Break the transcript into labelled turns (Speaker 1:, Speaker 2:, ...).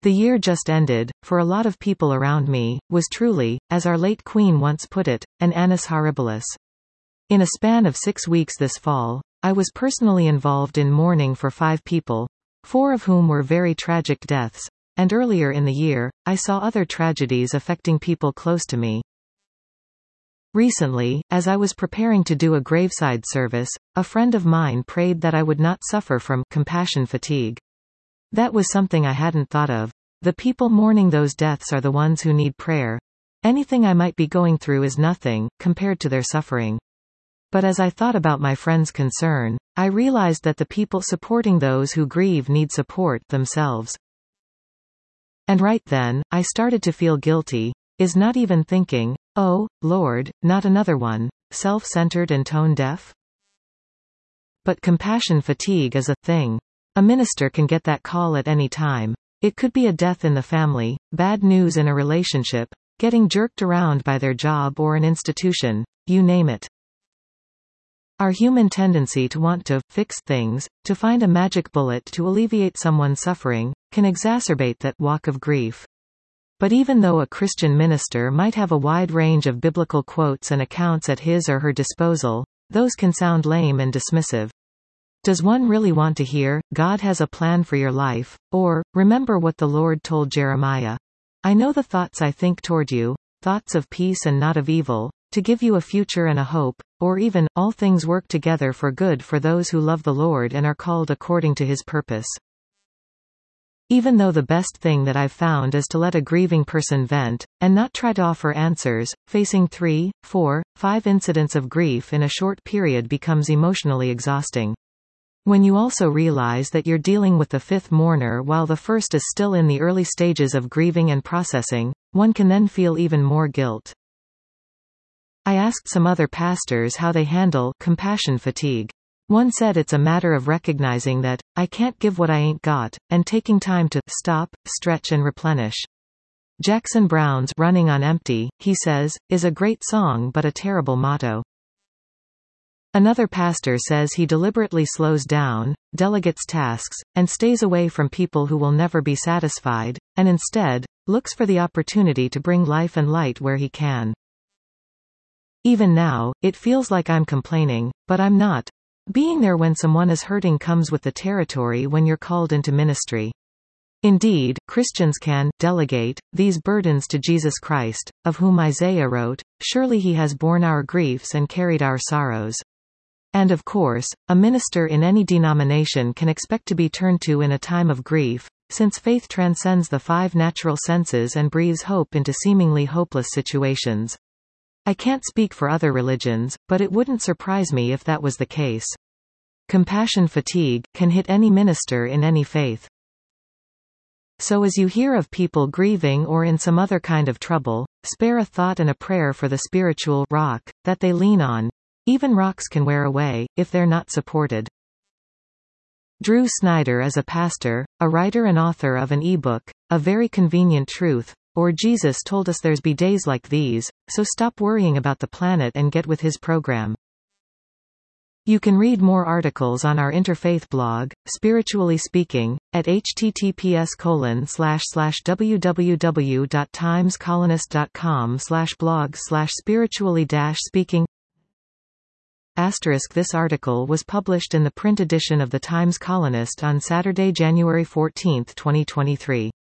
Speaker 1: The year just ended, for a lot of people around me, was truly, as our late Queen once put it, an annus horribilis. In a span of 6 weeks this fall, I was personally involved in mourning for 5 people, 4 of whom were very tragic deaths, and earlier in the year, I saw other tragedies affecting people close to me. Recently, as I was preparing to do a graveside service, a friend of mine prayed that I would not suffer from compassion fatigue. That was something I hadn't thought of. The people mourning those deaths are the ones who need prayer. Anything I might be going through is nothing, compared to their suffering. But as I thought about my friend's concern, I realized that the people supporting those who grieve need support themselves. And right then, I started to feel guilty, is not even thinking, oh, Lord, not another one, self-centered and tone-deaf? But compassion fatigue is a thing. A minister can get that call at any time. It could be a death in the family, bad news in a relationship, getting jerked around by their job or an institution, you name it. Our human tendency to want to fix things, to find a magic bullet to alleviate someone's suffering, can exacerbate that walk of grief. But even though a Christian minister might have a wide range of biblical quotes and accounts at his or her disposal, those can sound lame and dismissive. Does one really want to hear, God has a plan for your life, or, remember what the Lord told Jeremiah? I know the thoughts I think toward you, thoughts of peace and not of evil, to give you a future and a hope, or even, all things work together for good for those who love the Lord and are called according to his purpose. Even though the best thing that I've found is to let a grieving person vent, and not try to offer answers, facing 3, 4, 5 incidents of grief in a short period becomes emotionally exhausting. When you also realize that you're dealing with the 5th mourner while the 1st is still in the early stages of grieving and processing, one can then feel even more guilt. I asked some other pastors how they handle compassion fatigue. One said it's a matter of recognizing that, I can't give what I ain't got, and taking time to stop, stretch and replenish. Jackson Browne's Running on Empty, he says, is a great song but a terrible motto. Another pastor says he deliberately slows down, delegates tasks, and stays away from people who will never be satisfied, and instead, looks for the opportunity to bring life and light where he can. Even now, it feels like I'm complaining, but I'm not. Being there when someone is hurting comes with the territory when you're called into ministry. Indeed, Christians can delegate these burdens to Jesus Christ, of whom Isaiah wrote, "Surely he has borne our griefs and carried our sorrows." And of course, a minister in any denomination can expect to be turned to in a time of grief, since faith transcends the 5 natural senses and breathes hope into seemingly hopeless situations. I can't speak for other religions, but it wouldn't surprise me if that was the case. Compassion fatigue can hit any minister in any faith. So as you hear of people grieving or in some other kind of trouble, spare a thought and a prayer for the spiritual rock that they lean on. Even rocks can wear away, if they're not supported. Drew Snyder is a pastor, a writer and author of an e-book, A Very Convenient Truth, or Jesus Told Us There's Be Days Like These, so stop worrying about the planet and get with his program. You can read more articles on our interfaith blog, Spiritually Speaking, at https://www.timescolonist.com/blog/spiritually-speaking. This article was published in the print edition of the Times Colonist on Saturday, January 14, 2023.